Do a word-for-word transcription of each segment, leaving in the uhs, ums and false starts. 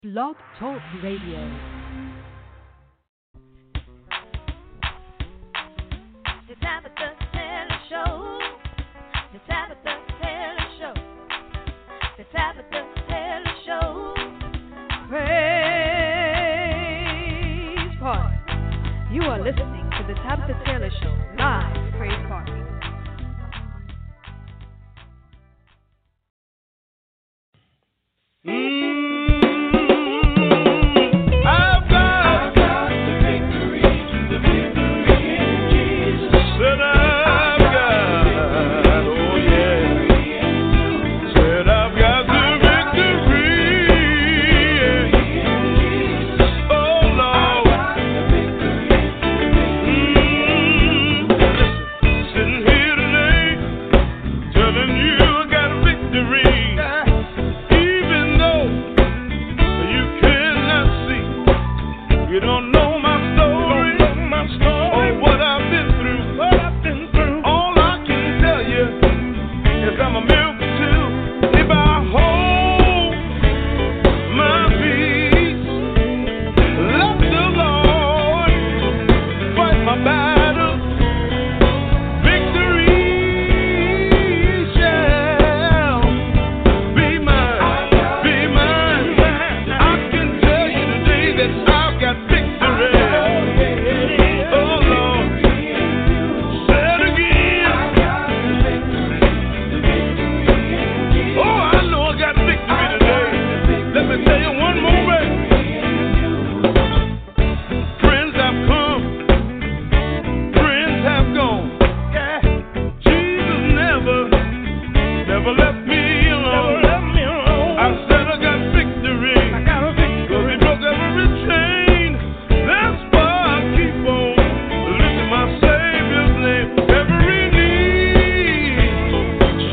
Blog Talk Radio. The Tabitha Taylor Show. The Tabitha Taylor Show. The Tabitha Taylor Show. Praise Party. You are listening to the Tabitha Taylor Show live. Praise Party.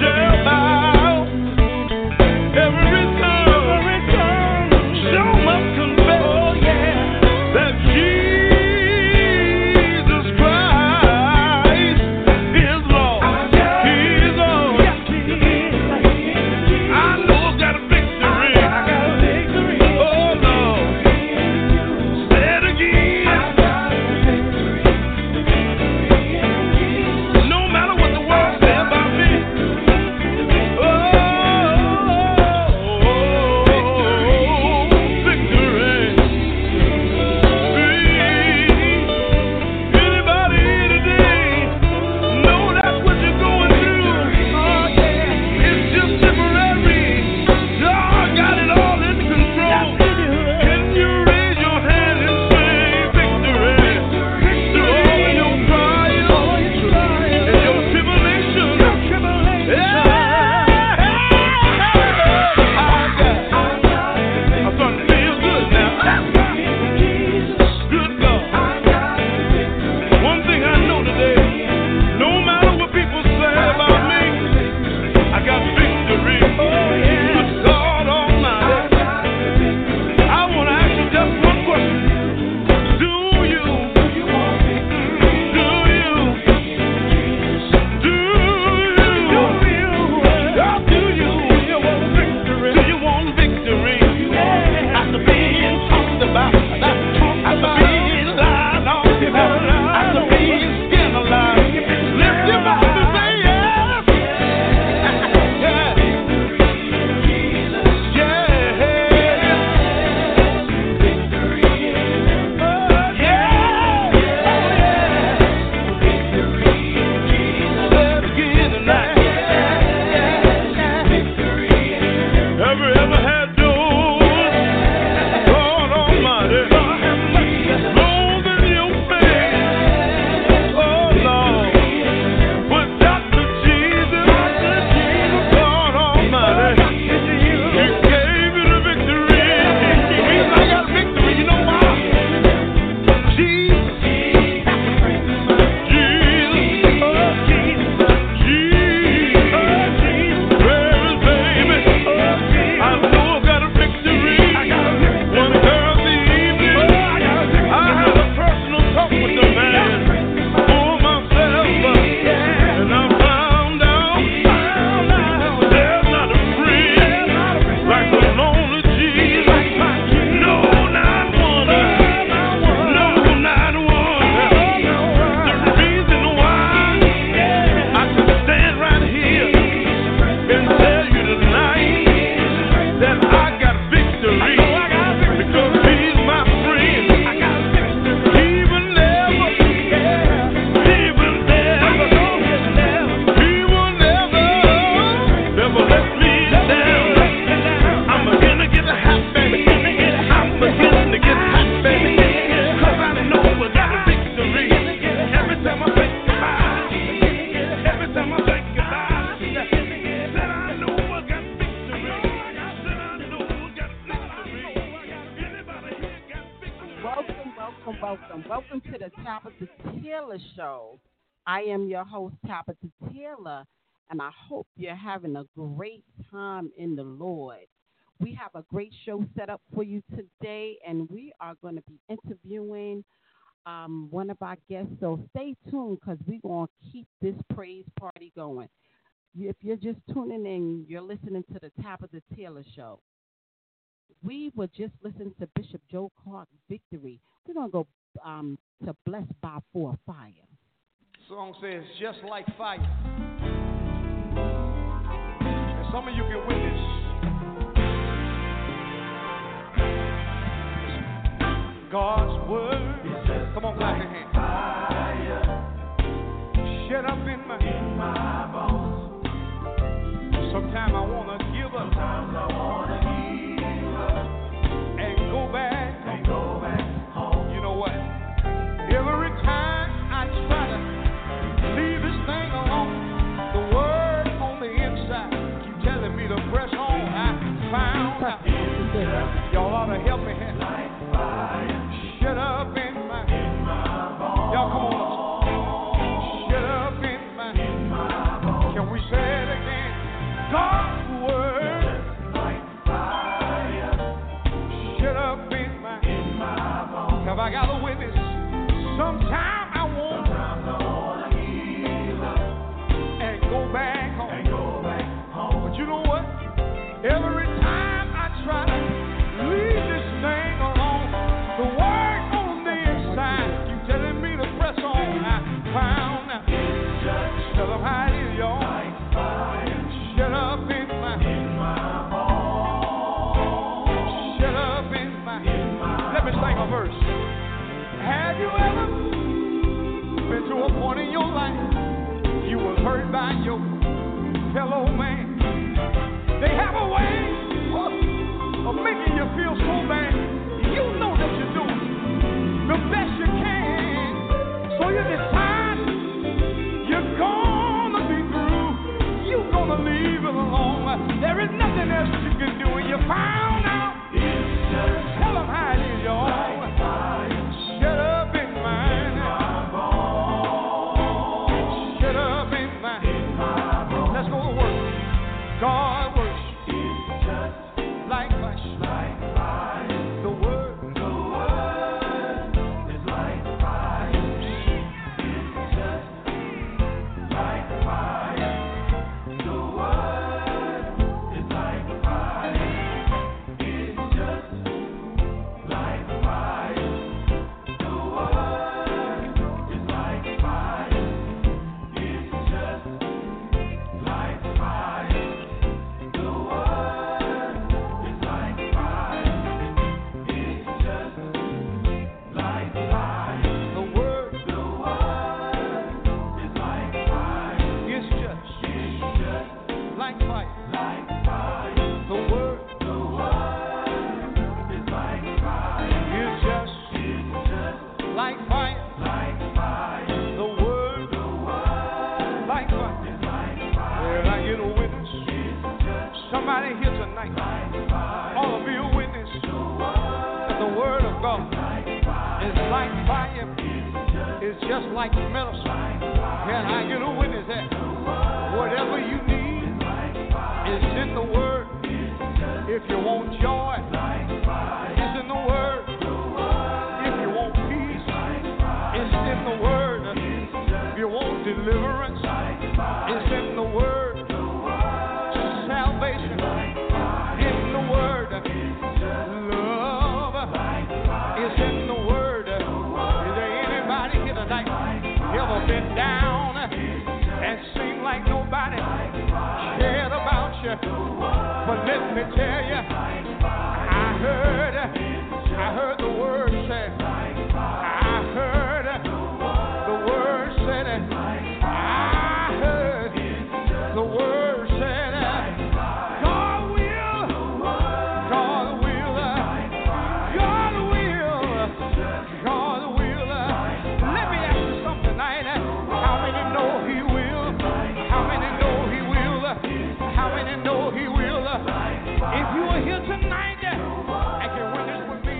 Every time, show must welcome, welcome. Welcome to the Tabitha Taylor Show. I am your host, Tabitha Taylor, and I hope you're having a great time in the Lord. We have a great show set up for you today, and we are going to be interviewing um, one of our guests. So stay tuned because we're going to keep this praise party going. If you're just tuning in, you're listening to the Tabitha Taylor Show. We were just listening to Bishop Joe Clark, Victory. We're going to go um, to Blessed by For Fire. The song says, just like fire. And some of you can witness. God's word. Come on, clap your hands. Fire. Shut up in my, in my bones. Sometimes I want to give up. Sometimes I want to give up. And go back. And go back home. You know what? Every time I try to leave this thing alone, the word on the inside keep telling me to press on. I found out. Y'all ought to help me here. Like fire. Shut up in my, in my bones. Y'all come on. Shut up in my, in my bones. Can we say it again? God's word. Just like fire. Shut up in my, in my bones. Have I got a witness? Sometime I want, Sometimes I want to heal up and go back home. And go back home. But you know what? Every time I try to leave this thing alone, the word on the inside keep telling me to press on. I found out. Tell them how it is, y'all. Like fire. Shut up in my, in my bones. Shut up in my, in my Let me sing a verse. Have you ever been to a point in your life you was hurt by your fellow man? They have a way of making you feel so bad. You know that you're doing the best you can, so you decide you're gonna be through. You're gonna leave it alone. There is nothing else you can do, and you found out. Tell them how it is, y'all. Shut up in mine. Shut up in mine. Let's go to work. God works. It's just like fire. Like fire. The word. The word is like fire. It's just like fire. The word is like fire. It's just like fire. The word is like fire. It's just like fire. The word is like fire. It's just like fire. The word, the word is like fire. It's just, it's just like fire. Like fire. The word, the word is like fire. It's just, it's just like fire. Like fire. The word, the word like fire. Is like fire. Well, I get a witness. Somebody here tonight, all of you a witness that the word of God is like fire. It's just like medicine. Can I get a witness that whatever you need is in the word? If you want joy, it's in the word. If you want peace, it's in the word. If you want deliverance, it's in the word. Salvation in the word. Love is in the word. Is there anybody here tonight ever been down and seemed like nobody cared about you? But let me tell you, I heard, I heard the word say, I heard the word said, I heard the word said, God will, God will, God will, God will. Let me ask you something tonight. How many know He will? How many know He will? How many know He will? If you are here tonight and can witness with me,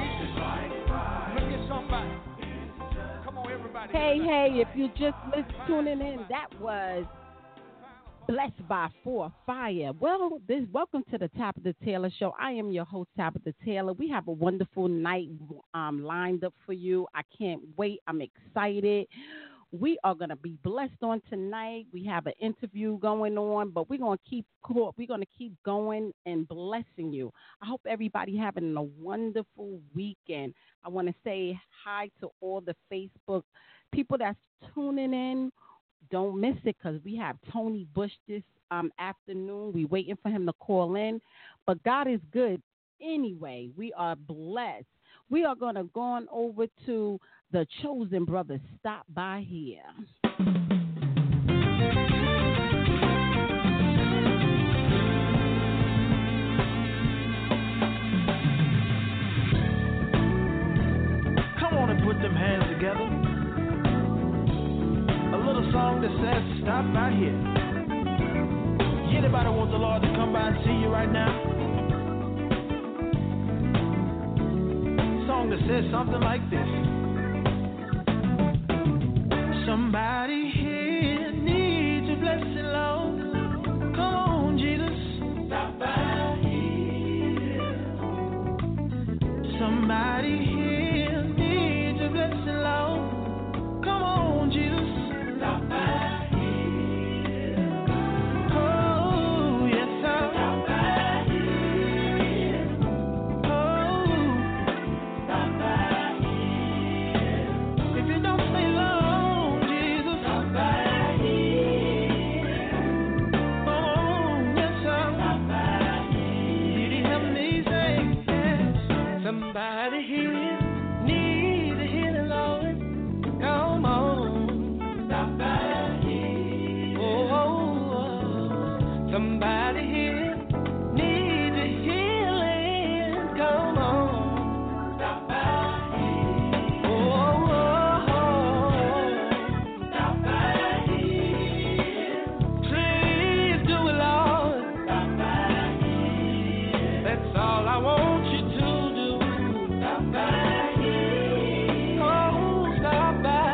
Hey, hey, if you just missed tuning in, that was Blessed by For Fire. Well, this welcome to the Tabitha Taylor Show. I am your host, Tabitha Taylor. We have a wonderful night um, lined up for you. I can't wait. I'm excited. We are going to be blessed on tonight. We have an interview going on, but we're going to keep we're going to keep going and blessing you. I hope everybody having a wonderful weekend. I want to say hi to all the Facebook people that's tuning in. Don't miss it because we have Tony Bush this um, afternoon. We're waiting for him to call in, but God is good anyway. We are blessed. We are going to go on over to the Chosen Brothers. Stop by here. Come on and put them hands together. A little song that says, stop by here. Anybody want the Lord to come by and see you right now? Song that says something like this. Somebody here needs a blessing, Lord. Come on, Jesus. Stop by here. Somebody here needs a blessing, Lord. Come on, Jesus. Stop by here. Oh, yes, sir. Stop by here. Oh, stop by here. If you don't stay long, Jesus, stop by here. Oh, yes, sir. Stop by here. Did he help me say, yes? Somebody here needs a healing, Lord. Come on. Stop by here. Oh, oh, oh. Somebody here needs a healing. Come on. Stop by here. Oh, oh, oh. Stop by here. Please do it, Lord. Stop by here. That's all I want you to do. Stop by here. Oh, stop by.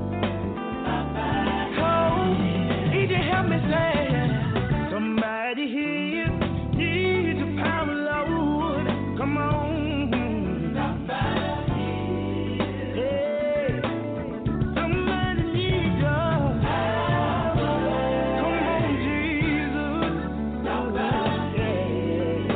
Help me say, somebody here needs a power, Lord. Come on. Stop by here. Hey. Somebody needs your power. Come on, Jesus. Stop by here.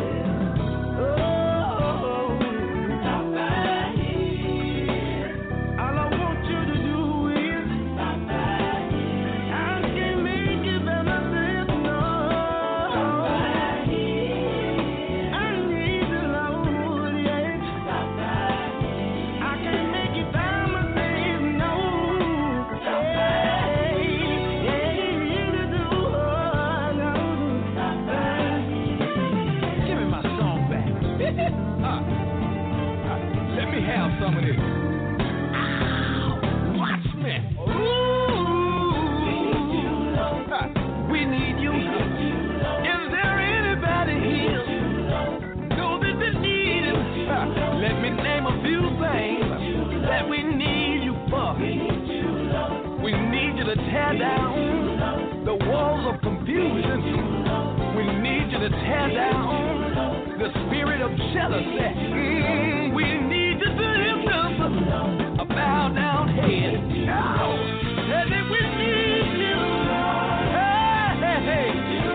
Oh, stop by here. All I want you to do is stop by here. I can't make it by myself, no. Stop by here. I need the Lord, yes. Stop by here. I can't make it by myself, no. Stop by here. Yeah, you do, oh, no. Stop by here. Give me my song back. uh, uh, let me have some of this. Ow, watch me. Ooh, uh, we need you. Is there anybody here? Know that they need him. Uh, let me name a few things that we need you for. We need you to tear down the walls of confusion. We need you to tear down the spirit of jealousy. Mm, we need you to lift up a bow down head. Oh, and if we need you, hey, hey, hey,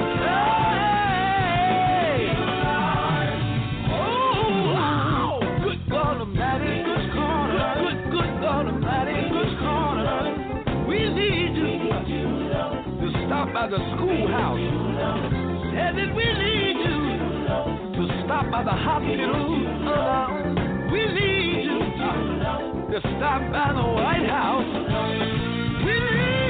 oh, good God Almighty, good corner, good, good God Almighty, good corner. We need you to stop by the schoolhouse. And then we need you to stop by the hospital. Uh, we need you to stop by the White House. We need,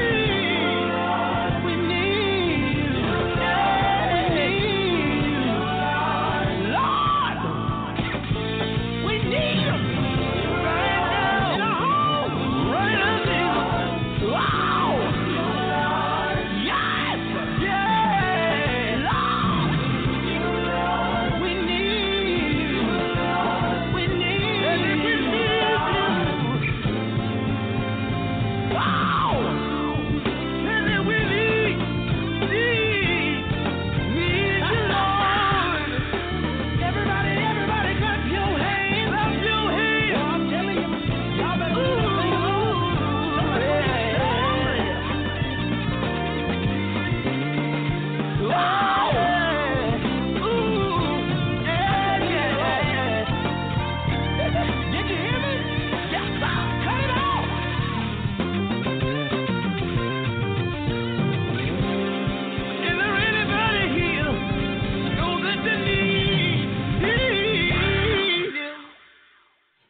we need you. Yeah, we need you. Lord, we need you right now. Right now, Jesus. Wow. Yes. Yeah. Lord, we need you.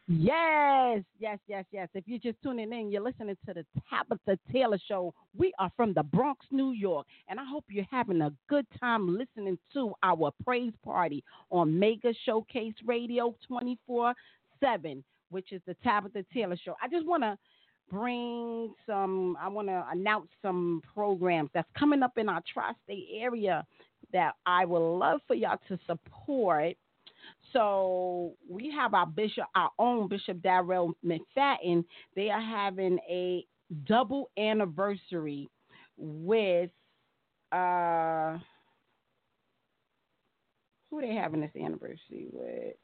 Yes, yes, yes, yes. If you're just tuning in, you're listening to the Tabitha Taylor Show. We are from the Bronx, New York, and I hope you're having a good time listening to our praise party on Mega Showcase Radio twenty-four seven, which is the Tabitha Taylor Show. I just want to bring some, I want to announce some programs that's coming up in our tri-state area that I would love for y'all to support. So we have our bishop, our own Bishop Darrell McFadden. They are having a double anniversary with uh, who they having this anniversary with?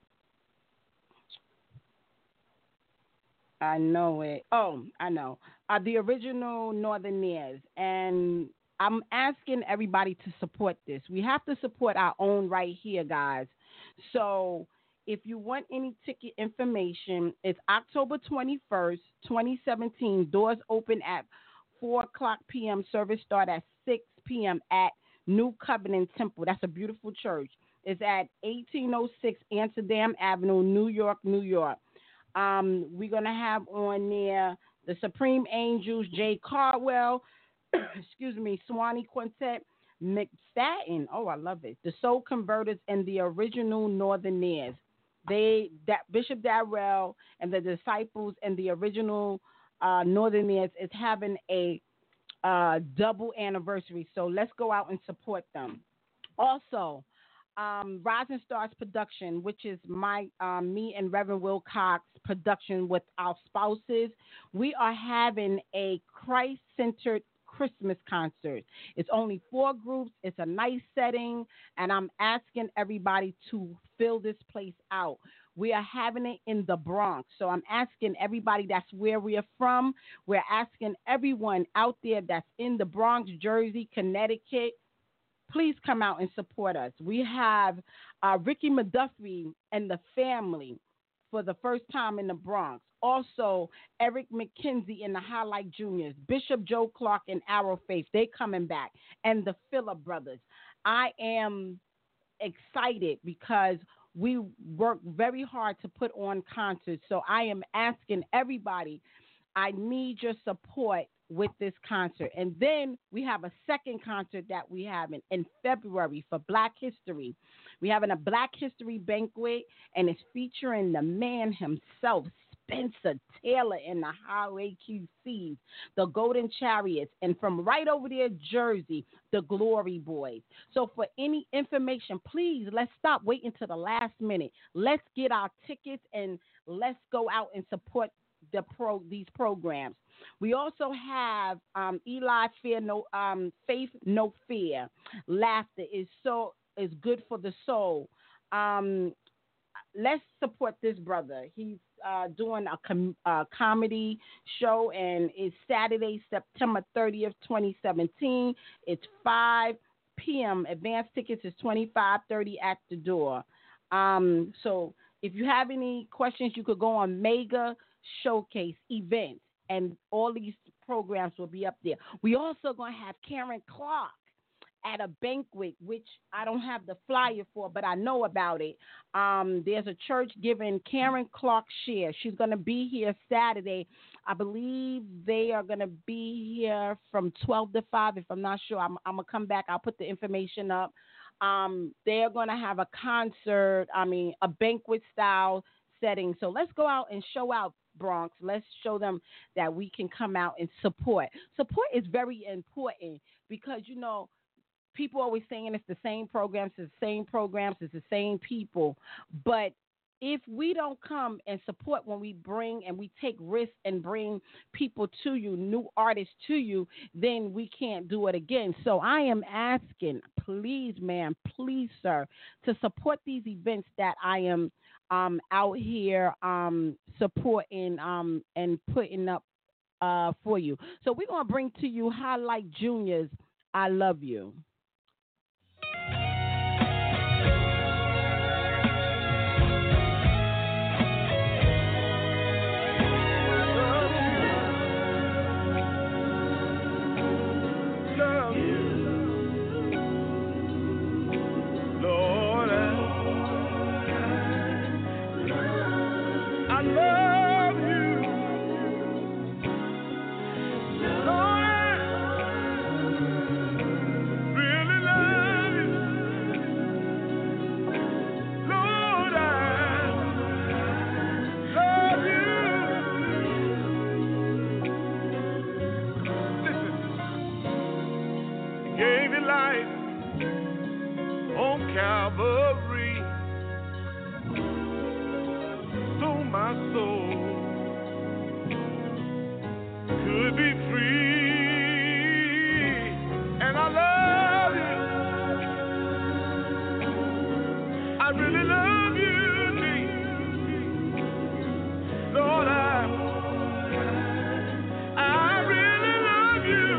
I know it. Oh, I know. Uh, the original Northernaires. And I'm asking everybody to support this. We have to support our own right here, guys. So if you want any ticket information, it's October twenty-first, twenty seventeen. Doors open at four o'clock p.m. Service start at six p.m. at New Covenant Temple. That's a beautiful church. It's at eighteen oh six Amsterdam Avenue, New York, New York. Um, we're going to have on there the Supreme Angels, Jay Cardwell, excuse me, Swanee Quintet, McFadden. Oh, I love it. The Soul Converters and the original Northernaires. They, that Bishop Darrell and the disciples and the original uh, Northernaires is having a uh, double anniversary. So let's go out and support them. Also, um, Rising Stars Production, which is my um, me and Reverend Wilcox production with our spouses. We are having a Christ-centered Christmas concert. It's only four groups. It's a nice setting, and I'm asking everybody to fill this place out. We are having it in the Bronx, so I'm asking everybody that's where we are from. We're asking everyone out there that's in the Bronx, Jersey, Connecticut, please come out and support us. We have uh, Ricky McDuffie and the family for the first time in the Bronx. Also, Eric McKenzie and the Highlight Juniors, Bishop Joe Clark and Arrow Faith, they coming back, and the Phillip Brothers. I am excited because we work very hard to put on concerts. So I am asking everybody, I need your support with this concert. And then we have a second concert that we have in, in February for Black History. We're having a Black History banquet, and it's featuring the man himself, Spencer Taylor, in the Highway Q Cs, the Golden Chariots, and from right over there, Jersey, the Glory Boys. So for any information, please, let's stop waiting to the last minute. Let's get our tickets and let's go out and support the pro these programs. We also have um, Eli Fear No um, Faith No Fear. Laughter is so is good for the soul. Um, let's support this brother. He's uh, doing a com- uh, comedy show, and it's Saturday, September thirtieth, twenty seventeen. It's five p.m. Advance tickets is twenty-five thirty at the door. Um, so if you have any questions, you could go on Mega Showcase Events, and all these programs will be up there. We also going to have Karen Clark at a banquet, which I don't have the flyer for, but I know about it. Um, there's a church giving Karen Clark share. She's going to be here Saturday. I believe they are going to be here from twelve to five. If I'm not sure, I'm, I'm going to come back. I'll put the information up. Um, they're going to have a concert, I mean, a banquet style setting. So let's go out and show out, Bronx. Let's show them that we can come out and support. Support is very important because, you know, people always saying it's the same programs, it's the same programs, it's the same people. But if we don't come and support when we bring and we take risks and bring people to you, new artists to you, then we can't do it again. So I am asking, please, ma'am, please, sir, to support these events that I am um, out here um, supporting um, and putting up uh, for you. So we're going to bring to you Highlight Juniors, I Love You. I I love you. Lord, I really love you. Lord, I love you. Listen, He gave His life on Calvary, so my soul could be free. And I love you. I really love you, Jesus. Lord, I, I really love you.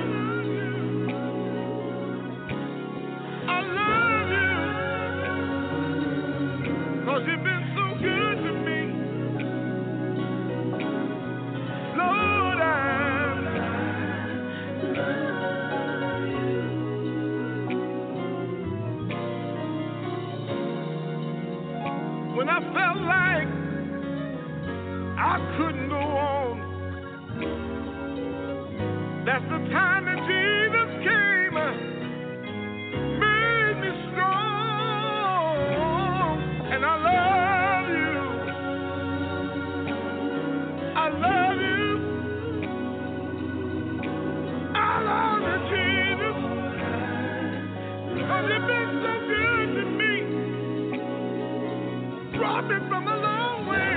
I love you. 'Cause you've been so good to me. Lord, I when I felt like I couldn't go on, that's the time that Jesus came, made me strong, and I love you. I love you. I love you, Jesus. 'Cause you've been so good to me. Brought me from a long way.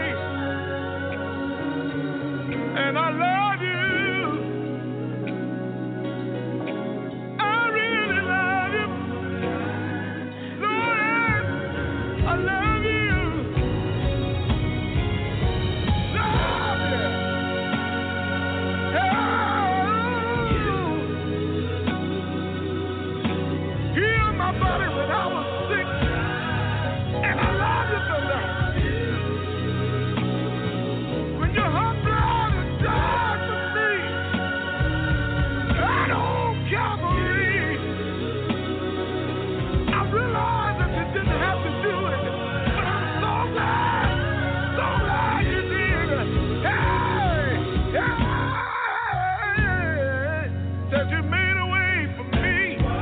And I love you. I really love you. Lord, I love you. Love you. Oh. Heal my body when I was sick. And I love you for that. When you hung blood and died for me, right on Calvary, I realized that you didn't have to do it, but I'm so glad, so glad you did. Hey, hey, that you made a way for me.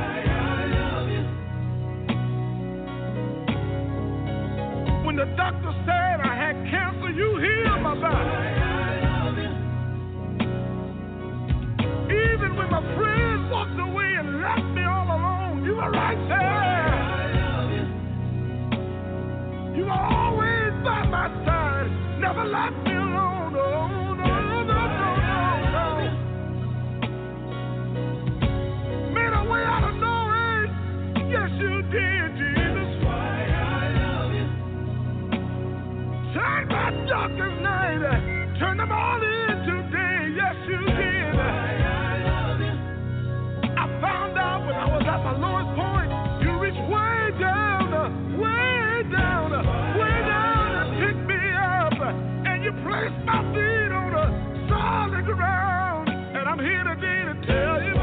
When the doctor said I had cancer, you healed my body. Even when my friends walked away and left me all alone, you were right there. You were always by my side, never left me alone. Oh, no, no, no, no, no. Made a way out of no way. Yes, you did, Jesus. Turn my darkest night, turn them all into day. Yes, you did. I found out when I was at my lowest point, you reached way down, way down, way down and picked me up, and you placed my feet on a solid ground. And I'm here today to tell you,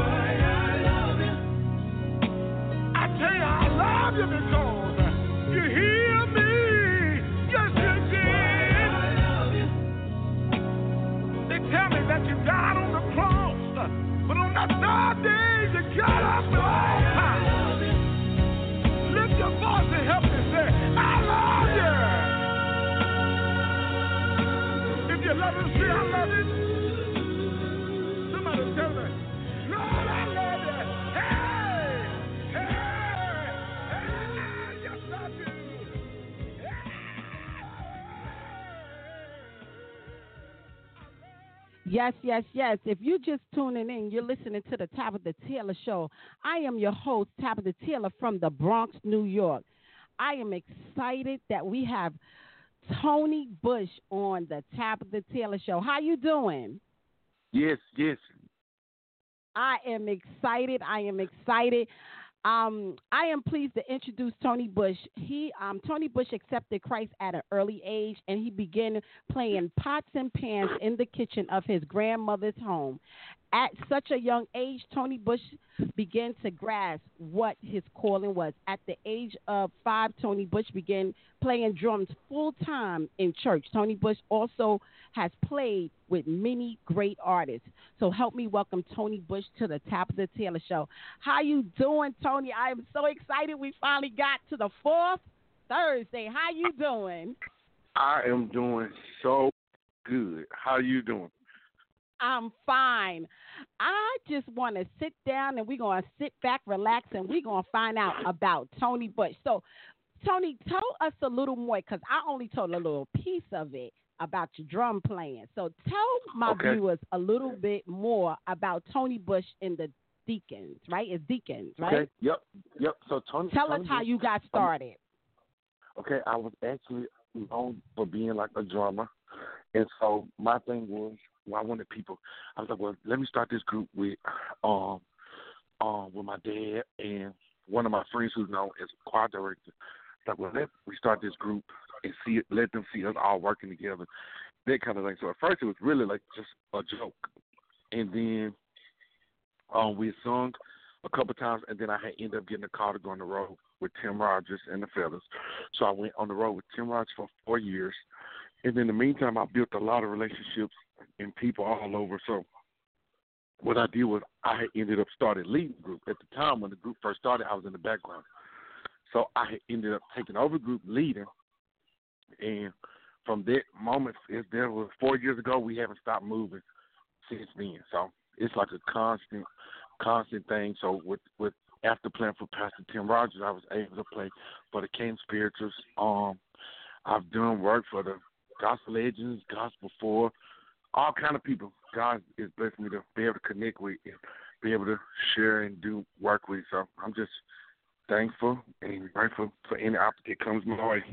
I tell you I love you because you heal me. Yes, you did. They tell me that you died on the cross, but on that third day you got up with all power. Lift your voice and help me say, I love you. If you love him, say I love you. Somebody tell me, Lord, I love you. Hey, hey, hey, yes I do. Yes, yes, yes. If you're just tuning in, you're listening to the Tabitha Taylor Show. I am your host, Tabitha Taylor from the Bronx, New York. I am excited that we have Tony Bush on the Tabitha Taylor Show. How you doing? Yes, yes. I am excited. I am excited. Um, I am pleased to introduce Tony Bush. He, um, Tony Bush accepted Christ at an early age, and he began playing pots and pans in the kitchen of his grandmother's home. At such a young age, Tony Bush began to grasp what his calling was. At the age of five, Tony Bush began playing drums full time in church. Tony Bush also has played with many great artists. So help me welcome Tony Bush to the Tabitha Taylor Show. How you doing, Tony? I am so excited we finally got to the fourth Thursday. How you doing? I am doing so good. How you doing? I'm fine. I just want to sit down and we're going to sit back, relax, and we're going to find out about Tony Bush. So, Tony, tell us a little more because I only told a little piece of it about your drum playing. So tell my okay. viewers a little bit more about Tony Bush and the Deacons, right? It's Deacons, right? Okay, yep, yep. So Tony, Tell Tony us how Bush, you got started. Um, okay, I was actually known for being like a drummer. And so my thing was, well, I wanted people. I was like, well, let me start this group with, um, um, with my dad and one of my friends who's known as a choir director. Like, well, let we start this group and see it, let them see us all working together, that kind of thing. So at first it was really like just a joke, and then um, we sung a couple times, and then I had ended up getting a call to go on the road with Tim Rogers and the Feathers. So I went on the road with Tim Rogers for four years, and in the meantime, I built a lot of relationships and people all over. So what I did was I had ended up starting leading the group. At the time when the group first started, I was in the background. So I had ended up taking over group leading, and from that moment, it, there was four years ago, we haven't stopped moving since then. So it's like a constant, constant thing. So with, with after playing for Pastor Tim Rogers, I was able to play for the King Spirituals. Um, I've done work for the Gospel Legends, Gospel four, all kind of people. God has blessed me to be able to connect with and be able to share and do work with. So I'm just thankful and grateful for any opportunity that comes my way.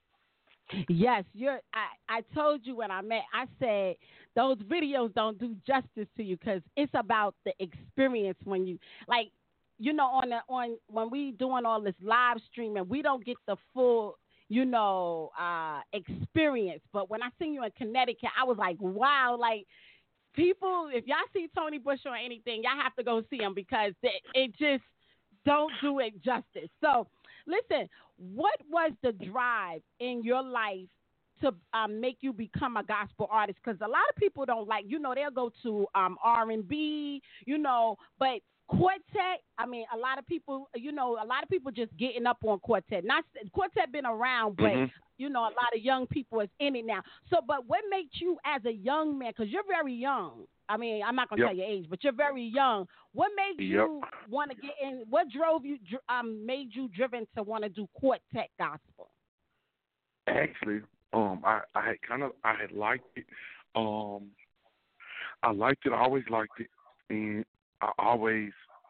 Yes, you're. I, I told you when I met, I said those videos don't do justice to you because it's about the experience when you, like, you know, on the, on when we doing all this live streaming, we don't get the full, you know, uh, experience. But when I seen you in Connecticut, I was like, wow, like, people, if y'all see Tony Bush or anything, y'all have to go see him because it, it just don't do it justice. So, listen, what was the drive in your life to um, make you become a gospel artist? Because a lot of people don't like, you know, they'll go to um, R and B, you know, but quartet, I mean, a lot of people, you know, a lot of people just getting up on quartet. Not quartet been around, but, mm-hmm. you know, a lot of young people is in it now. So, but what made you as a young man, because you're very young, I mean, I'm not going to yep. tell your age, but you're very young. What made yep. you want to get in? What drove you, um, made you driven to want to do quartet gospel? Actually, um, I, I had kind of, I had liked it. Um, I liked it. I always liked it. And I always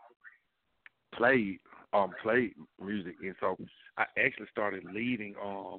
played, um, played music. And so I actually started leading, um,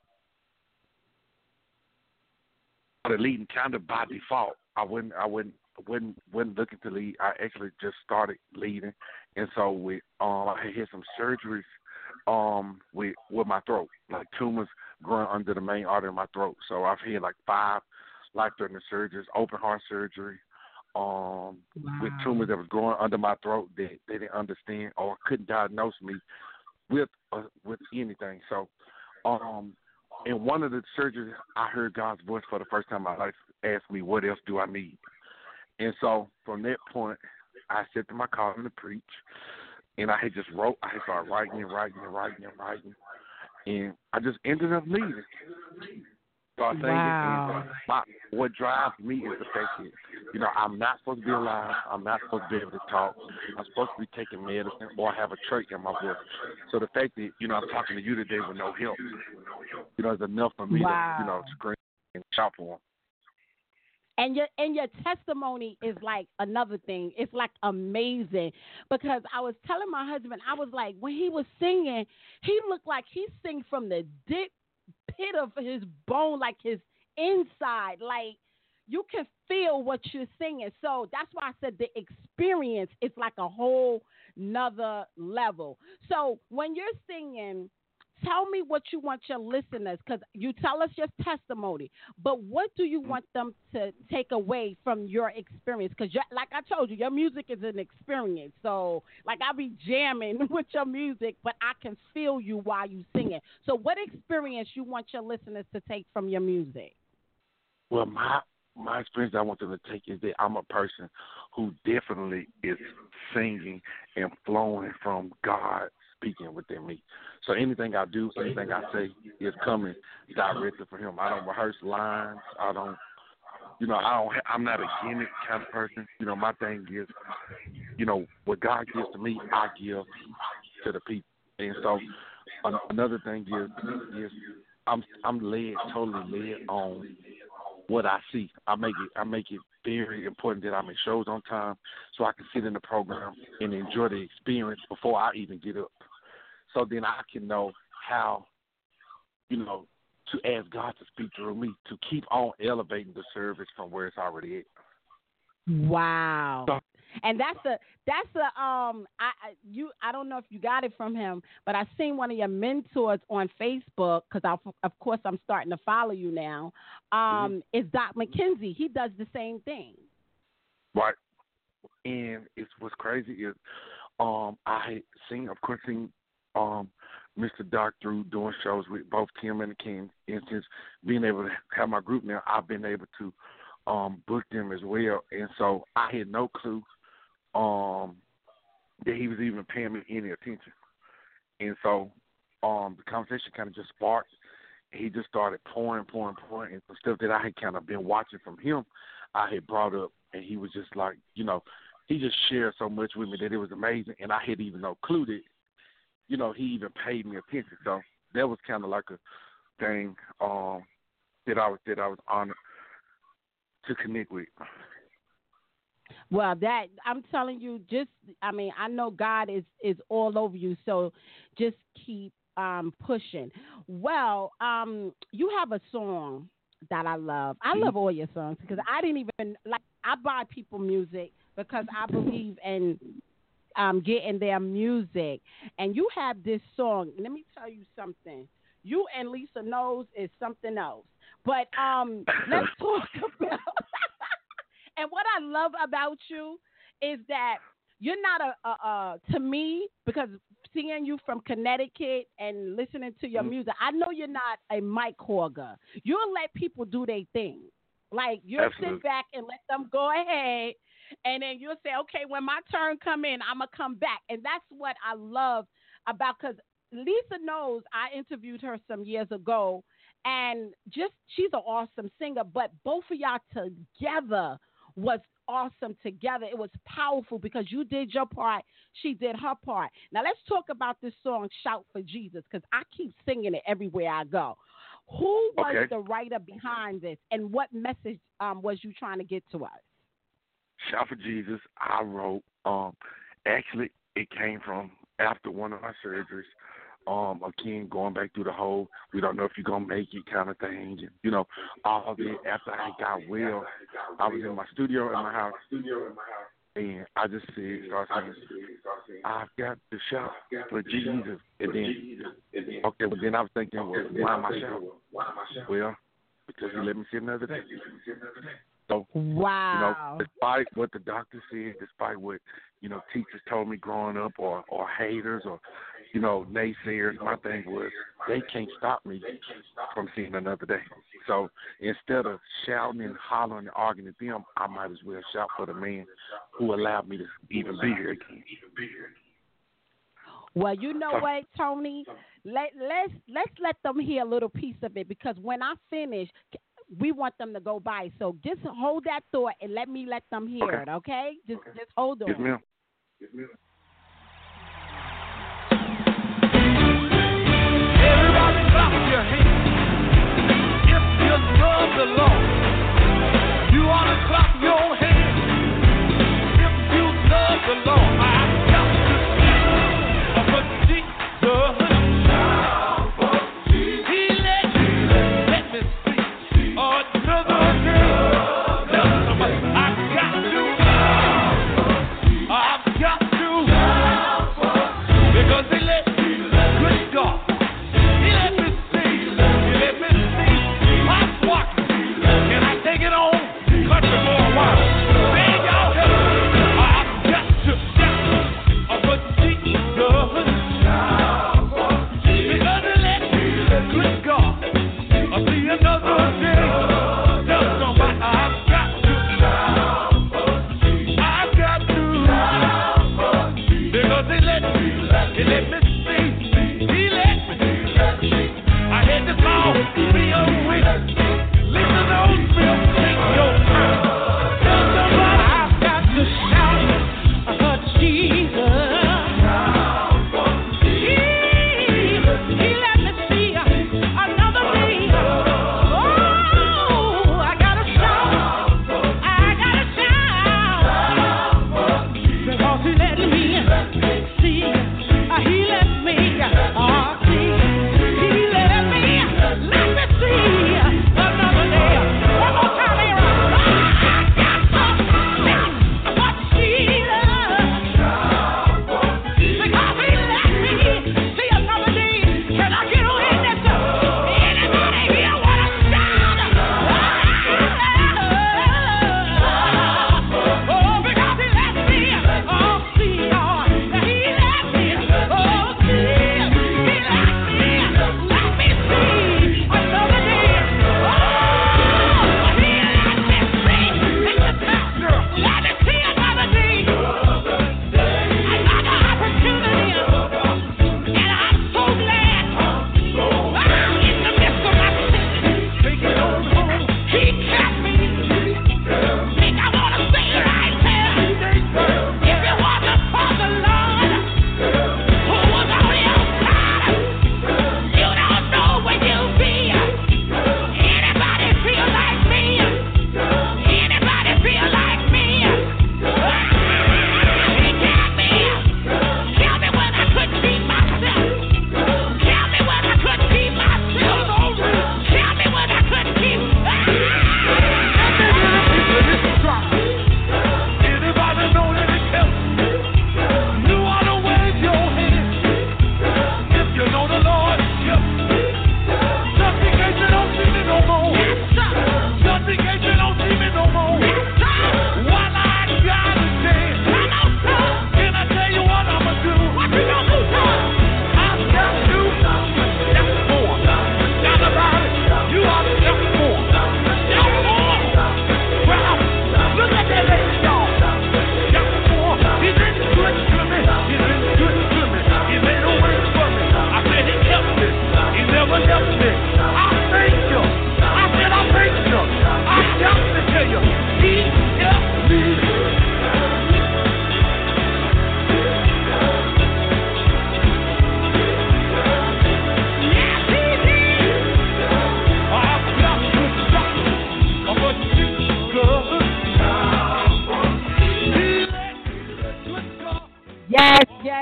started leading kind of by default. I wouldn't, I wouldn't, wasn't wasn't looking to lead. I actually just started leading, and so with um, I had some surgeries um with with my throat, like tumors growing under the main artery of my throat. So I've had like five life-threatening surgeries, open heart surgery, um, wow. with tumors that was growing under my throat that they didn't understand or couldn't diagnose me with uh, with anything. So, um. in one of the surgeries, I heard God's voice for the first time in my life ask me, what else do I need? And so from that point, I accepted my calling to preach, and I had just wrote, I had started writing and writing and writing and writing, and I just ended up leading. Started singing, wow. and my, what drives me is the fact that, you know, I'm not supposed to be alive. I'm not supposed to be able to talk. I'm supposed to be taking medicine or have a trait in my voice. So the fact that, you know, I'm talking to you today with no help, you know, is enough for me wow. to, you know, scream and shout for him. And your and your testimony is like another thing. It's like amazing because I was telling my husband, I was like, when he was singing, he looked like he sing from the deep pit of his bone, like his inside, like you can feel what you're singing. So that's why I said the experience is like a whole nother level. So when you're singing, tell me what you want your listeners, because you tell us your testimony, but what do you want them to take away from your experience? Because like I told you, your music is an experience. So like I be jamming with your music, but I can feel you while you sing it. So what experience you want your listeners to take from your music? Well, my my experience I want them to take is that I'm a person who definitely is singing and flowing from God speaking within me. So anything I do, anything I say is coming directly from Him. I don't rehearse lines. I don't, you know, I don't. I'm not a gimmick kind of person. You know, my thing is, you know, what God gives to me, I give to the people. And so an- another thing is, is I'm I'm led, totally led on what I see. I make it I make it very important that I'm in shows on time so I can sit in the program and enjoy the experience before I even get up. So then I can know how, you know, to ask God to speak through me, to keep on elevating the service from where it's already at. Wow. So, and that's a that's a um I I- you I don't know if you got it from him, but I seen one of your mentors on Facebook, because I of course I'm starting to follow you now. Um, mm-hmm. Is Doc McKenzie. He does the same thing. Right. And it's what's crazy is um I had seen of course seen um Mister Doc through doing shows with both Tim and the King, and since being able to have my group now, I've been able to um book them as well. And so I had no clue um that he was even paying me any attention. And so um the conversation kind of just sparked. He just started pouring, pouring, pouring, and some stuff that I had kind of been watching from him, I had brought up, and he was just like, you know, he just shared so much with me that it was amazing, and I had even no clue that, you know, he even paid me attention. So that was kind of like a thing um, that I was that I was honored to connect with. Well, that I'm telling you, just I mean, I know God is is all over you, so just keep um, pushing. Well, um, you have a song that I love. I love all your songs because I didn't even like. I buy people music because I believe in um, getting their music. And you have this song. Let me tell you something. You and Lisa Knowles is something else. But um, let's talk about. And what I love about you is that you're not a, a, a to me, because seeing you from Connecticut and listening to your music, I know you're not a mic hogger. You'll let people do their thing. Like, you'll Absolutely. sit back and let them go ahead, and then you'll say, okay, when my turn come in, I'm going to come back. And that's what I love about, because Lisa Knowles, I interviewed her some years ago, and just she's an awesome singer, but both of y'all together was awesome together. It was powerful because you did your part, she did her part. Now let's talk about this song, Shout for Jesus, because I keep singing it everywhere I go. Who was Okay. the writer behind this, and what message um, was you trying to get to us? Shout for Jesus, I wrote, um, actually, it came from after one of my surgeries. Um, again, going back through the whole, we don't know if you're going to make it kind of thing. And, you know, all of it, after I got well, I was in my studio in my house, and I just said, started saying, I've got to shout for Jesus. And then, okay, but then I was thinking, well, why am I shouting? Well, because he let me see another day. So, Wow. you know, despite what the doctor said, despite what, you know, teachers told me growing up, or, or haters, or, you know, naysayers, my thing was they can't stop me from seeing another day. So instead of shouting and hollering and arguing at them, I might as well shout for the man who allowed me to even be here again. Well, you know So- what, Tony? Let let's let's let them hear a little piece of it, because when I finish, we want them to go by. So just hold that thought and let me let them hear Okay. it, okay? Just just hold on. Yes, ma'am. Yes, ma'am. Everybody clap your hands. If you love the Lord, you ought to clap your hands. If you love the Lord, I've got to sing for Jesus. He let, let me see another girl. Tell somebody, I've got to, I've got to, because he let good God.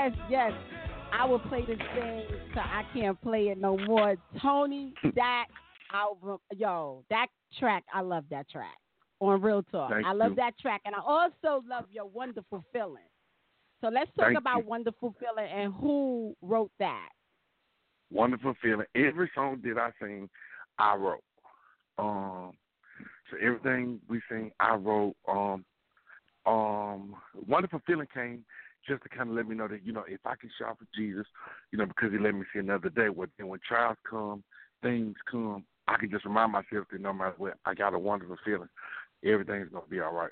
yes, yes. I will play this thing so I can't play it no more. Tony, that album, yo, that track, I love that track. On Real Talk. Thank I love you. that track. And I also love Your Wonderful Feeling. So let's talk Thank about you. Wonderful Feeling and who wrote that. Wonderful Feeling. Every song that I sing, I wrote. Um, so everything we sing, I wrote. Um, um, Wonderful Feeling came just to kind of let me know that, you know, if I can shout for Jesus, you know, because he let me see another day. Well, then when trials come, things come, I can just remind myself that no matter what, I got a wonderful feeling. Everything's going to be all right.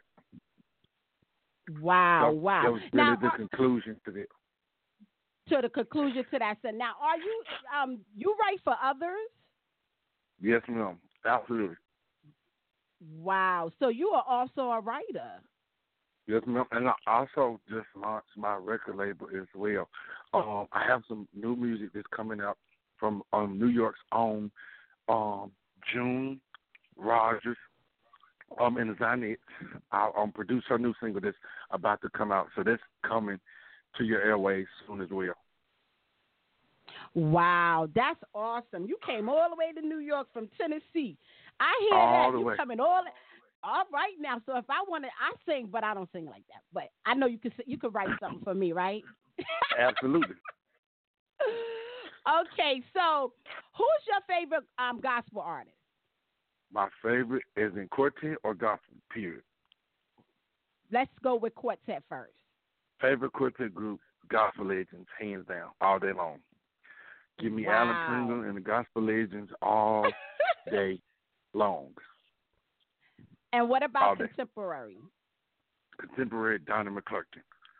Wow, So wow. that was really Now, the uh, conclusion to that. to the conclusion to that. So now, are you, um, you write for others? Yes, ma'am. Absolutely. Wow. So you are also a writer. Yes, ma'am. And I also just launched my record label as well. Um, I have some new music that's coming out from um, New York's own um, June Rogers um, and Zanet. I'll um, produce her new single that's about to come out. So that's coming to your airways soon as well. Wow, that's awesome. You came all the way to New York from Tennessee. I hear All that. the You way. coming all all right now. So if I want to, I sing, but I don't sing like that. But I know you can you can write something for me, right? Absolutely. Okay, so who's your favorite um, gospel artist? My favorite is in quartet or gospel, period. Let's go with quartet first. Favorite quartet group, Gospel Legends, hands down, all day long. Give me Wow. Alan Pringle and the Gospel Legends all day long. And what All about day. contemporary? Contemporary Donnie McClurkin.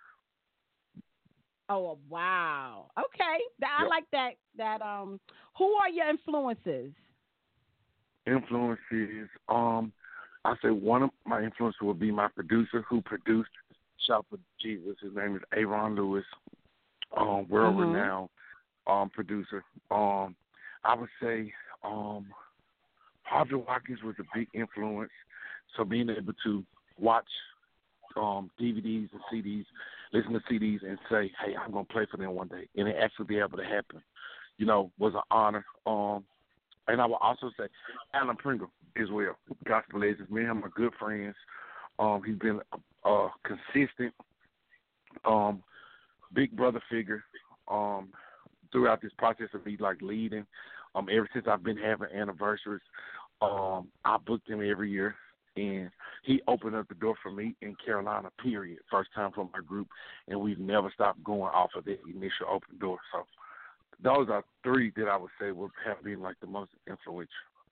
Oh wow. Okay, that, I Yep. like that. That um, who are your influences? Influences, um, I say one of my influences would be my producer who produced Shout for Jesus. His name is Aaron Lewis, um, world Mhm. renowned um producer. Um, I would say um, Harvey Watkins was a big influence. So being able to watch um, D V Ds and C Ds, listen to C Ds and say, hey, I'm going to play for them one day, and it actually be able to happen, you know, was an honor. Um, and I would also say Alan Pringle as well, Gospel Legends. Me and him are good friends. Um, he's been a, a consistent um, big brother figure um, throughout this process of me, like, leading. Um, ever since I've been having anniversaries, um, I booked him every year. And he opened up the door for me in Carolina, period. First time for my group, and we've never stopped going off of that initial open door. So those are three that I would say would have been like the most influential.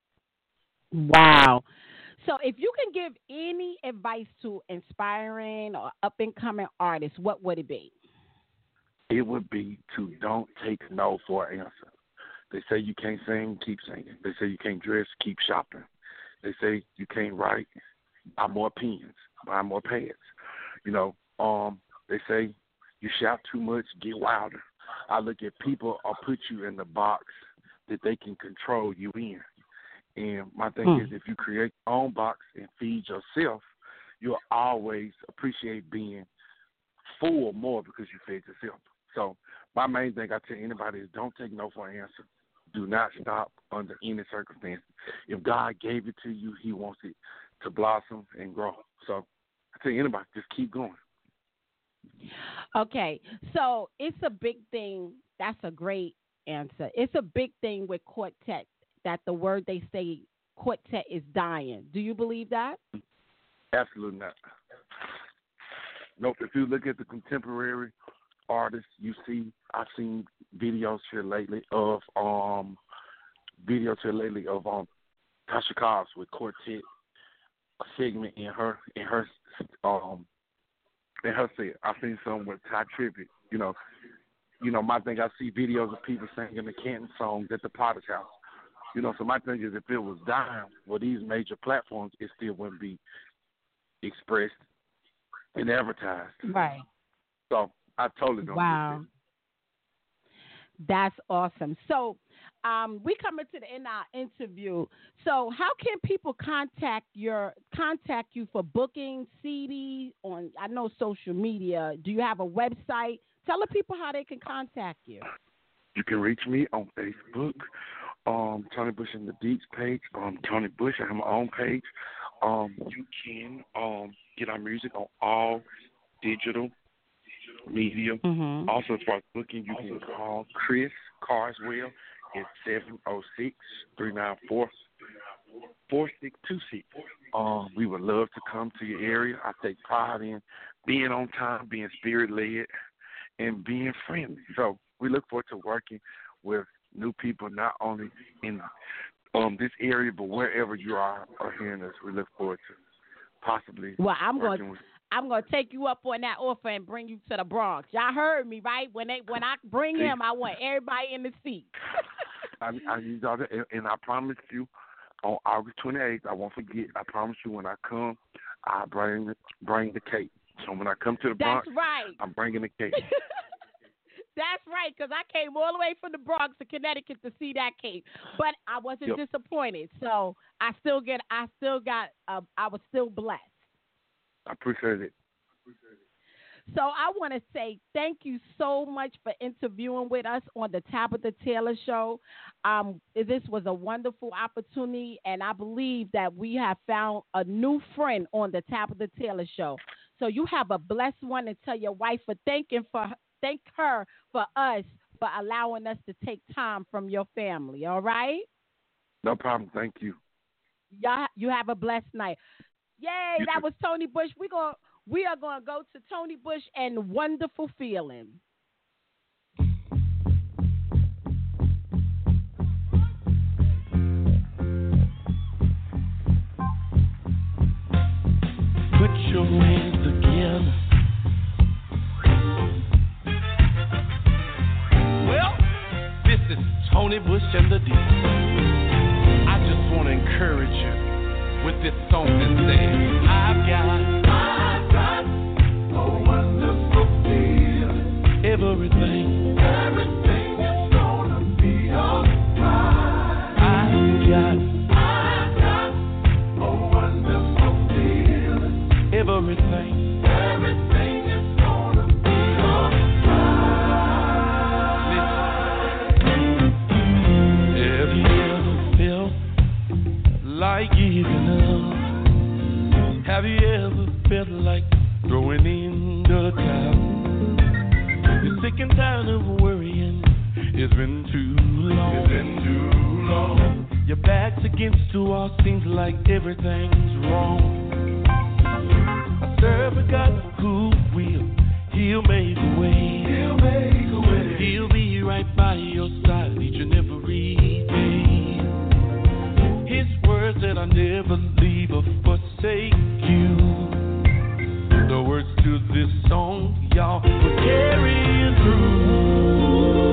Wow. So if you can give any advice to inspiring or up-and-coming artists, what would it be? It would be to don't take no for an answer. They say you can't sing, keep singing. They say you can't dress, keep shopping. They say you can't write, buy more pens, buy more pads. You know, um, they say you shout too much, get wilder. I look at people or put you in the box that they can control you in. And my thing Hmm. is, if you create your own box and feed yourself, you'll always appreciate being full more because you fed yourself. So my main thing I tell anybody is don't take no for an answer. Do not stop under any circumstance. If God gave it to you, he wants it to blossom and grow. So I tell anybody, just keep going. Okay, so it's a big thing. That's a great answer. It's a big thing with quartet that the word they say quartet is dying. Do you believe that? Absolutely not. Nope. If you look at the contemporary artists, you see, I've seen videos here lately of um videos here lately of um Tasha Cobbs with quartet, a segment in her in her um in her set. I've seen some with Ty Tribbett. You know, you know my thing. I see videos of people singing the Canton songs at the Potter's house. You know, so my thing is, if it was dying, well, these major platforms, it still wouldn't be expressed and advertised. Right. So I totally don't Wow. get That's awesome. So um, we coming to the end of our interview. So how can people contact your contact you for booking C Ds on? I know social media. Do you have a website Tell the people how they can contact you. You can reach me on Facebook, um, Tony Bush in the Deeps page, um, Tony Bush. I have my own page. Um, you can um, get our music on all digital media. Mm-hmm. Also, as far as booking, you can call Chris Carswell at seven oh six, three nine four, four six two six. Um, we would love to come to your area. I take pride in being on time, being spirit-led, and being friendly. So we look forward to working with new people, not only in um, this area, but wherever you are or hearing us. We look forward to possibly Well, I'm working going with I'm going to take you up on that offer and bring you to the Bronx. Y'all heard me, right? When they when I bring him, I want everybody in the seat. I, I need all that, and, and I promise you, on August twenty-eighth, I won't forget. I promise you, when I come, I bring bring the cake. So when I come to the Bronx, That's right. I'm bringing the cake. That's right, because I came all the way from the Bronx to Connecticut to see that cake, but I wasn't Yep. disappointed. So I still get, I still got, uh, I was still blessed. I appreciate it. So I want to say thank you so much for interviewing with us on the Tabitha Taylor Show. Um, this was a wonderful opportunity, and I believe that we have found a new friend on the Tabitha Taylor Show. So you have a blessed one, and tell your wife for thanking for thank her for us for allowing us to take time from your family. All right? No problem. Thank you. Y'all, you have a blessed night. Yay! You That too. was Tony Bush. We going we are going to go to Tony Bush and Wonderful Feeling. Put your hands together. Well, this is Tony Bush and the Deep. I just want to encourage you with this song that says, I've got, I've got a wonderful feeling. Everything, everything is gonna be alright. I've got. Everything, everything is gonna be alright. Have you ever felt like giving up? Have you ever felt like throwing in the towel? You're sick and tired of worrying. It's been too long. It's been too long. Your back's against the wall. Seems like everything's wrong. Serve a God who will, He'll make a way. He'll make a way. He'll be right by your side each and every day. His word said, I'll never leave or forsake you. The words to this song, y'all, will carry you through.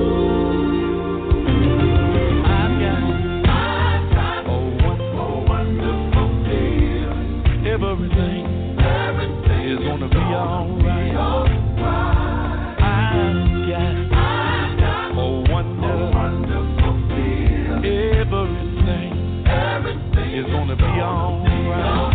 I've got, I've got a wonderful, wonderful feeling. Everything is gonna be alright. I've got, I've got a wonder, wonderful feeling. Everything, everything is gonna be alright.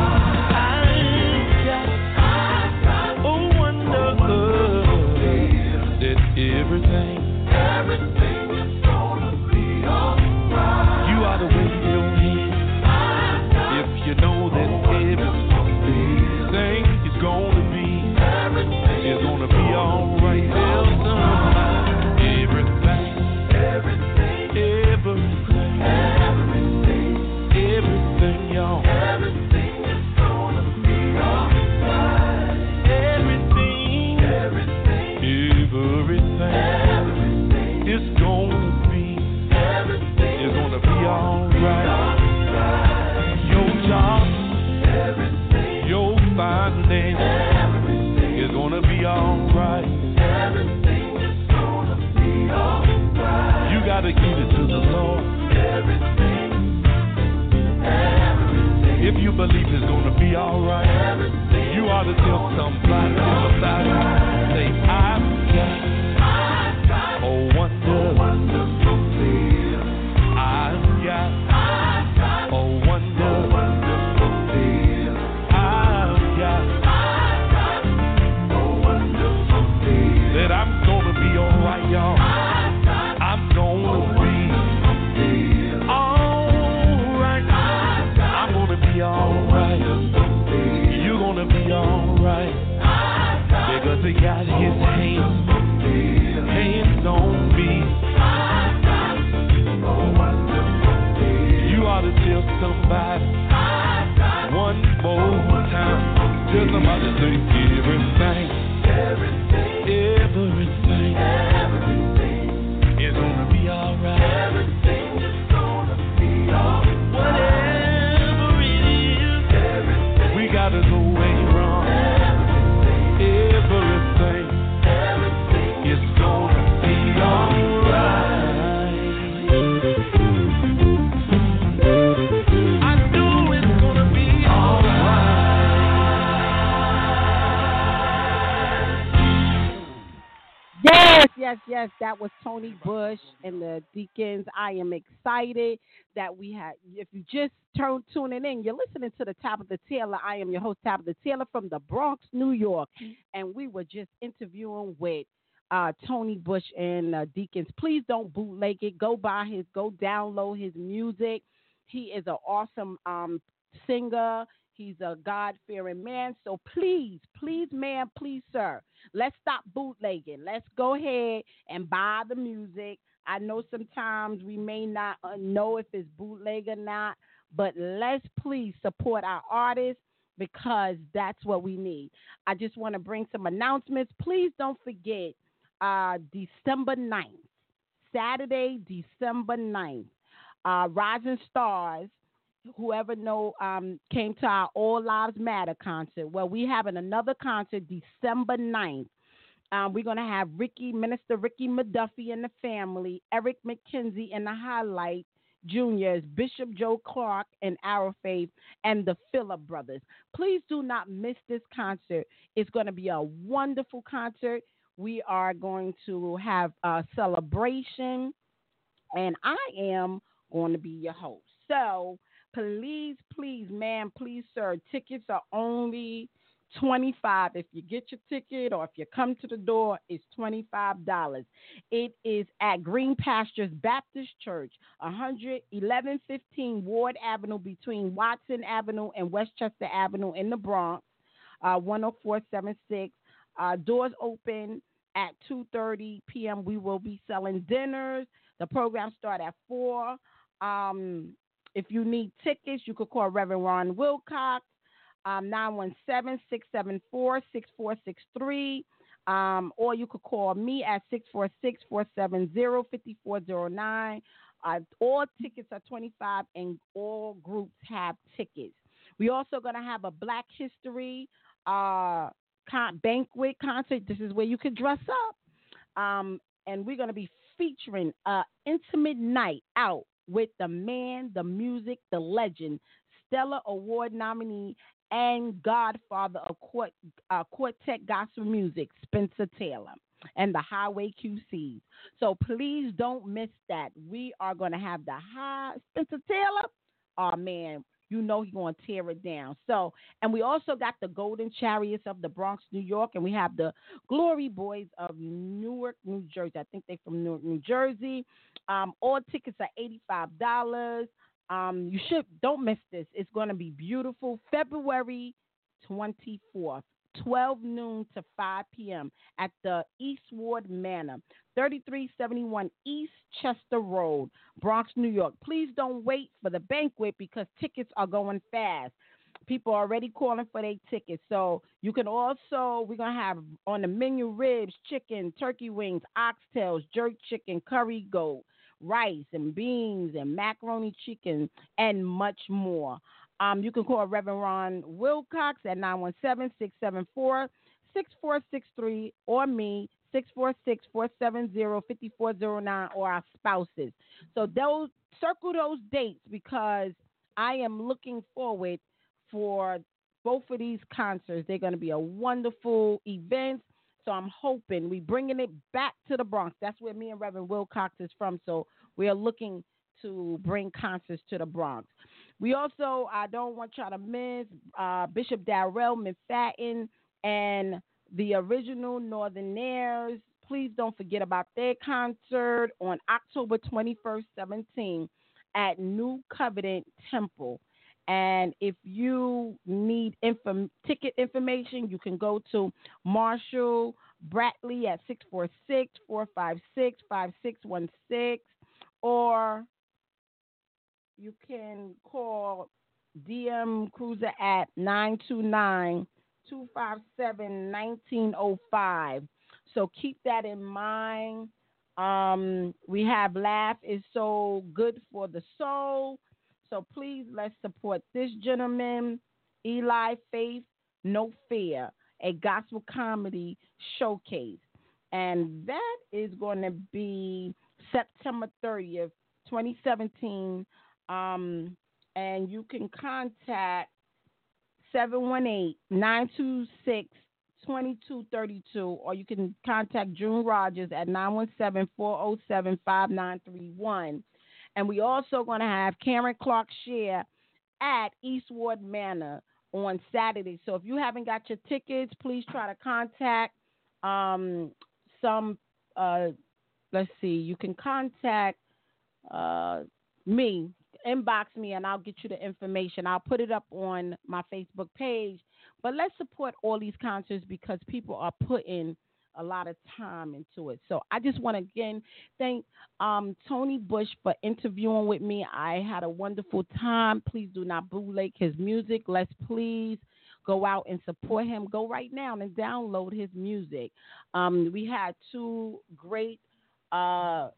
I've got, I've got a wonder, that everything, everything is gonna be alright. You ought to wave your hand if you know that everything is gonna be, it's gonna be alright. Tell somebody everything, everything, everything, everything, everything, y'all. Everything is gonna be alright. Everything, everything, everything, everything is gonna be, everything is gonna be alright. Your job, everything, your finance, everything is gonna be alright. Everything is gonna be alright. You gotta give it to the Lord. Everything, everything. If you believe it's gonna be alright, everything, you ought to tell somebody beside you. Say, I've got, I've got a wonder, a wonderful feeling. I've got, I've got a wonder, a wonderful feeling. I've got, I've got a wonderful feeling. That I'm Tell somebody say everything, everything, everything is gonna be alright. Everything is gonna be alright. Whatever it is, everything. We gotta go way wrong. Everything, everything is gonna be alright. I know it's gonna be alright. Yes, yes, yes. That was Tony Bush and the Deacons. I am excited that we had. If you just turn tuning in, you're listening to the Tabitha Taylor. I am your host, Tabitha Taylor, from the Bronx, New York, and we were just interviewing with uh, Tony Bush and uh, Deacons. Please don't bootleg it. Go buy his. Go download his music. He is an awesome um, singer. He's a God-fearing man. So please, please, ma'am, please, sir, let's stop bootlegging. Let's go ahead and buy the music. I know sometimes we may not uh, know if it's bootleg or not, but let's please support our artists because that's what we need. I just want to bring some announcements. Please don't forget uh, December ninth, Saturday, December ninth, uh, Rising Stars. Whoever know um, came to our All Lives Matter concert. Well, we having another concert December ninth. Um, we're going to have Ricky, Minister Ricky McDuffie and the family, Eric McKenzie and the Highlight Juniors, Bishop Joe Clark and Arrow Faith, and the Phillip Brothers. Please do not miss this concert. It's going to be a wonderful concert. We are going to have a celebration, and I am going to be your host. So, please, please, ma'am, please, sir, tickets are only twenty-five dollars. If you get your ticket or if you come to the door, it's twenty-five dollars. It is at Green Pastures Baptist Church, eleven fifteen Ward Avenue, between Watson Avenue and Westchester Avenue in the Bronx, uh, one oh four seven six. Uh, doors open at two thirty p.m. We will be selling dinners. The program starts at four. Um... If you need tickets, you could call Reverend Ron Wilcox, um, nine one seven, six seven four, six four six three, um, or you could call me at six four six, four seven zero, five four zero nine. Uh, all tickets are twenty-five dollars, and all groups have tickets. We're also going to have a Black History uh, con- banquet concert. This is where you can dress up, um, and we're going to be featuring an intimate night out with the man, the music, the legend, Stellar Award nominee, and godfather of quart, uh, quartet gospel music, Spencer Taylor, and the Highway Q Cs. So please don't miss that. We are going to have the high Spencer Taylor. Oh, man, you know he's going to tear it down. So, and we also got the Golden Chariots of the Bronx, New York, and we have the Glory Boys of Newark, New Jersey. I think they're from Newark, New Jersey. Um, all tickets are eighty-five dollars. Um, you should, don't miss this. It's going to be beautiful. February twenty-fourth, twelve noon to five p.m. at the Eastward Manor, thirty-three seventy-one East Chester Road, Bronx, New York. Please don't wait for the banquet because tickets are going fast. People are already calling for their tickets. So you can also, we're going to have on the menu ribs, chicken, turkey wings, oxtails, jerk chicken, curry goat, rice and beans and macaroni chicken, and much more. Um, you can call Reverend Ron Wilcox at nine one seven, six seven four, six four six three or me, six four six, four seven zero, five four zero nine, or our spouses. So those circle those dates because I am looking forward for both of these concerts. They're going to be a wonderful event. So I'm hoping we bringing it back to the Bronx. That's where me and Reverend Wilcox is from. So we are looking to bring concerts to the Bronx. We also, I don't want y'all to miss uh, Bishop Darrell McFadden and the original Northernaires. Please don't forget about their concert on October twenty-first, seventeen at New Covenant Temple. And if you need inform- ticket information, you can go to Marshall Bradley at six four six, four five six, five six one six, or you can call D M Cruiser at nine two nine, two five seven, one nine zero five. So keep that in mind. Um, we have Laugh is So Good for the Soul. So please let's support this gentleman, Eli Faith, No Fear, a gospel comedy showcase. And that is going to be September thirtieth, twenty seventeen. Um, and you can contact seven one eight, nine two six, two two three two, or you can contact June Rogers at nine one seven, four zero seven, five nine three one. And we also going to have Karen Clark Share at Eastward Manor on Saturday. So if you haven't got your tickets, please try to contact um, some, uh, let's see, you can contact uh, me, inbox me, and I'll get you the information. I'll put it up on my Facebook page. But let's support all these concerts because people are putting a lot of time into it. So I just want to again thank um, Tony Bush for interviewing with me. I had a wonderful time. Please do not bootleg his music. Let's please go out and support him. Go right now and download his music. Um, we had two great uh,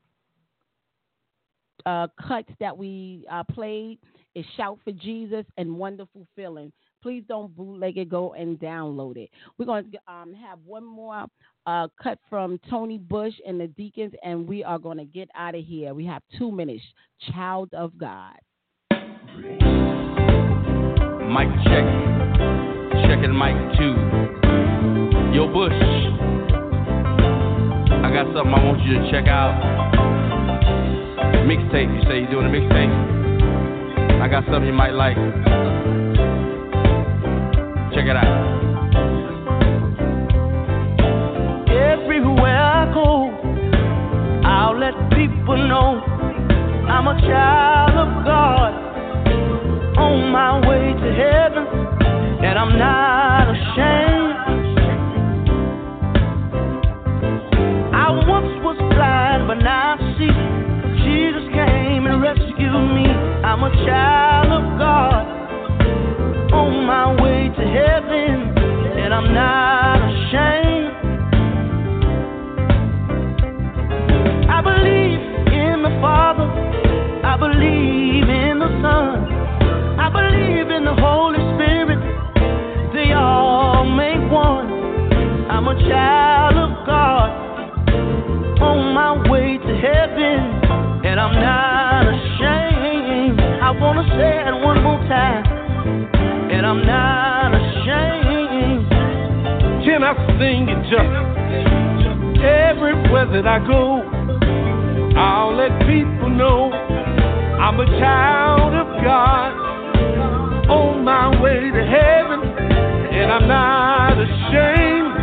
uh, cuts that we uh, played. It's Shout for Jesus and Wonderful Feeling. Please don't bootleg it. Go and download it. We're going to um, have one more uh, cut from Tony Bush and the Deacons, and we are going to get out of here. We have two minutes. Child of God. Mic check. Checking mic two. Yo, Bush. I got something I want you to check out. Mixtape. You say you're doing a mixtape? I got something you might like. Check it out. Everywhere I go, I'll let people know I'm a child of God, on my way to heaven, and I'm not ashamed. I once was blind, but now I see. Jesus came and rescued me. I'm a child of God, on my way to heaven, and I'm not ashamed. I believe in the Father, I believe in the Son, I believe in the Holy Spirit, they all make one. I'm a child of God, on my way to heaven, and I'm not ashamed. I wanna say it one more time, and I'm not ashamed. Can I sing it just everywhere that I go? I'll let people know I'm a child of God, on my way to heaven, and I'm not ashamed.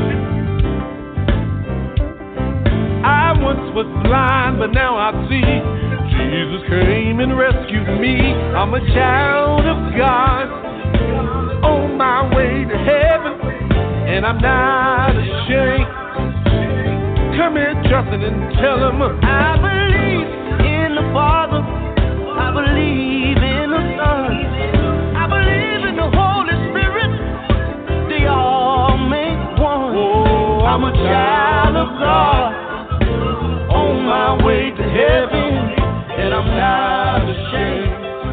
I once was blind, but now I see. Jesus came and rescued me. I'm a child of God, on my way to heaven, and I'm not ashamed. Come here, Justin, and tell him I believe in the Father, I believe in the Son, I believe in the Holy Spirit, they all make one. oh, I'm a child of God, on my way to heaven, and I'm not ashamed.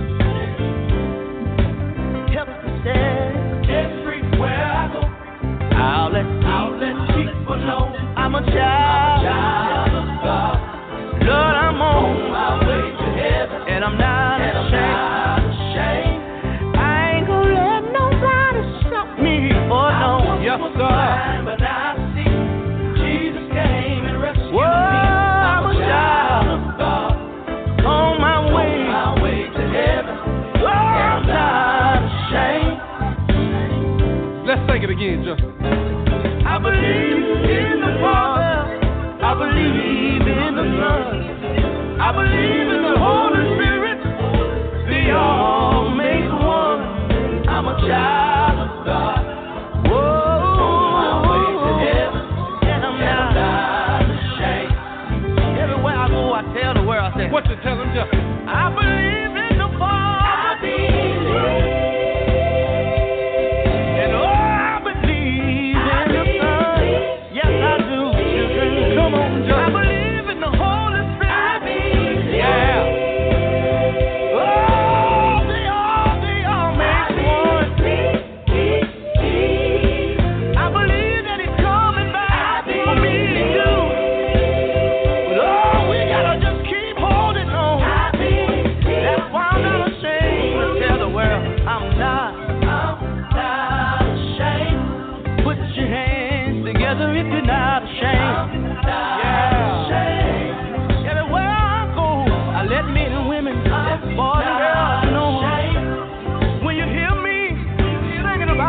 Help me say, everywhere I go, I'll let, I'll let people know I'm a child, child of God. Lord, I'm on my way to heaven, and I'm not and ashamed. I'm not ashamed. I ain't gonna let nobody stop me. Oh no, yes sir. Blind, but now I see Jesus came and rescued Whoa, me. I'm a child of God, on my way, on my way to heaven. Oh, I'm not ashamed. Let's take it again, Justin. I believe in the Father, I believe in the Son, I believe in the Holy Spirit, they all make one. I'm a child of God, whoa, on my way to heaven, and I'm not ashamed. Everywhere I go, I tell the world, I say, What you tell him, Justin? I believe in the Father, I believe, and oh, I believe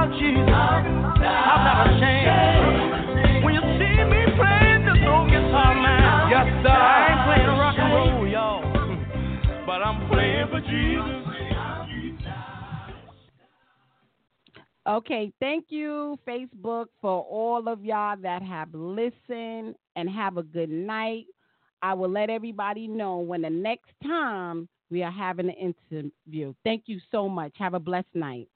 about Jesus. I'm not ashamed. When you see me playing this old guitar, man, yes, sir. I ain't playing rock and roll, y'all, but I'm playing for Jesus. Okay, thank you, Facebook, for all of y'all that have listened, and have a good night. I will let everybody know when the next time we are having an interview. Thank you so much. Have a blessed night.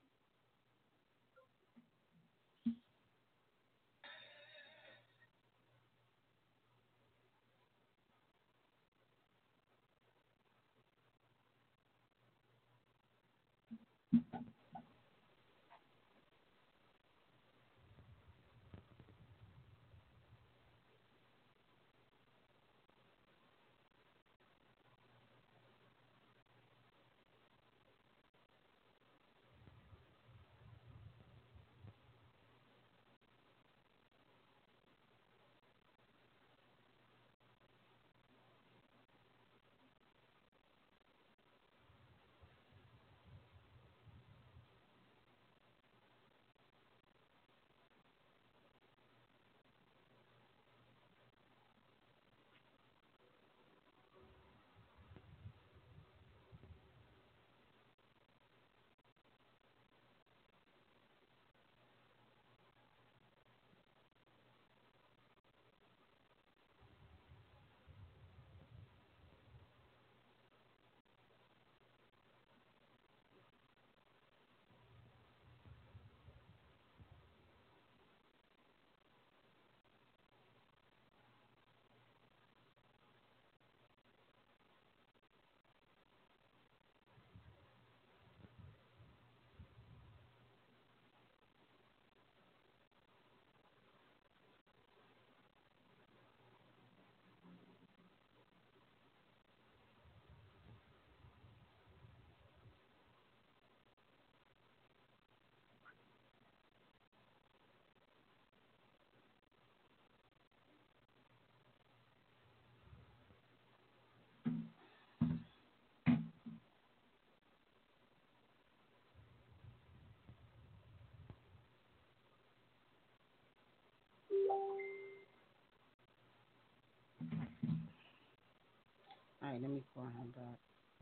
All right, let me call him back.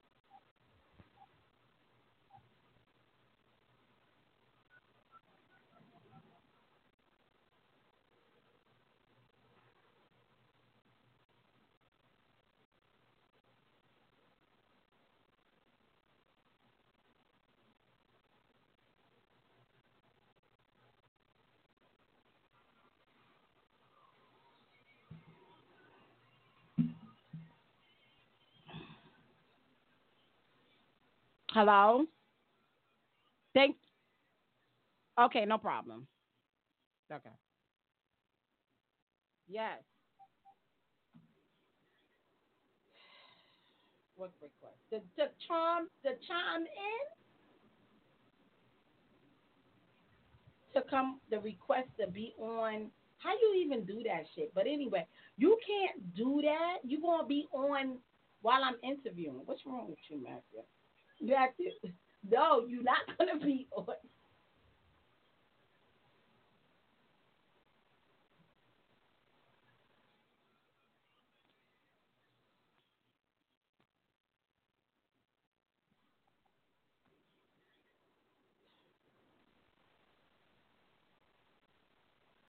Hello? Thank. Okay, no problem. Okay. Yes. What request? The the charm the chime in to come the request to be on. How you even do that shit? But anyway, you can't do that. You gonna be on while I'm interviewing. What's wrong with you, Matthew? Matthew? No, you're not gonna be on.